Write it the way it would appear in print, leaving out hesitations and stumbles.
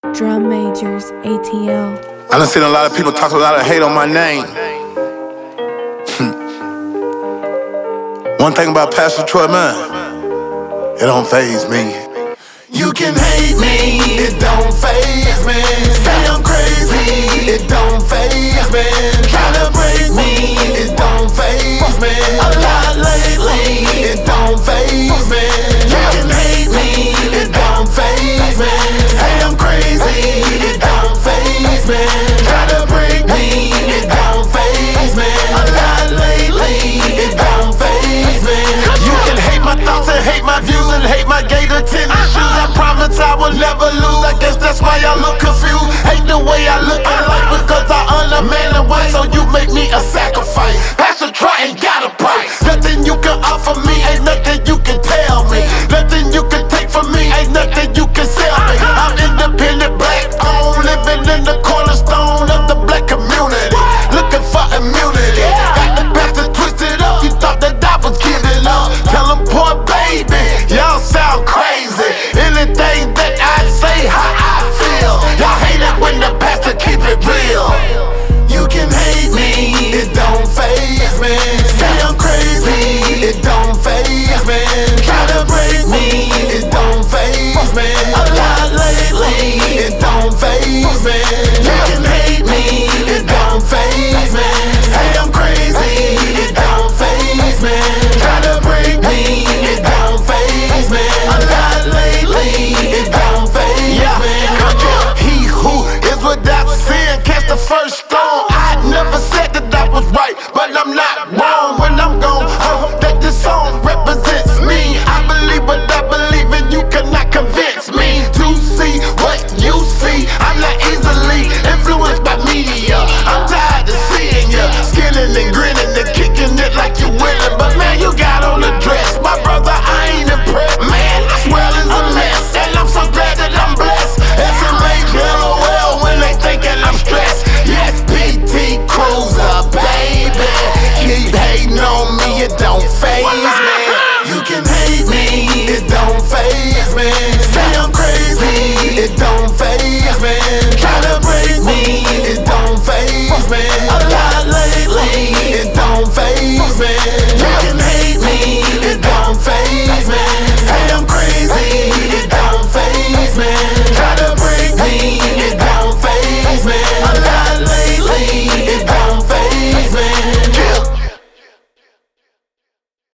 Drum Majors, ATL. I done seen a lot of people talk a lot of hate on my name. One thing about Pastor Troy, man, it don't faze me. You can hate me, it don't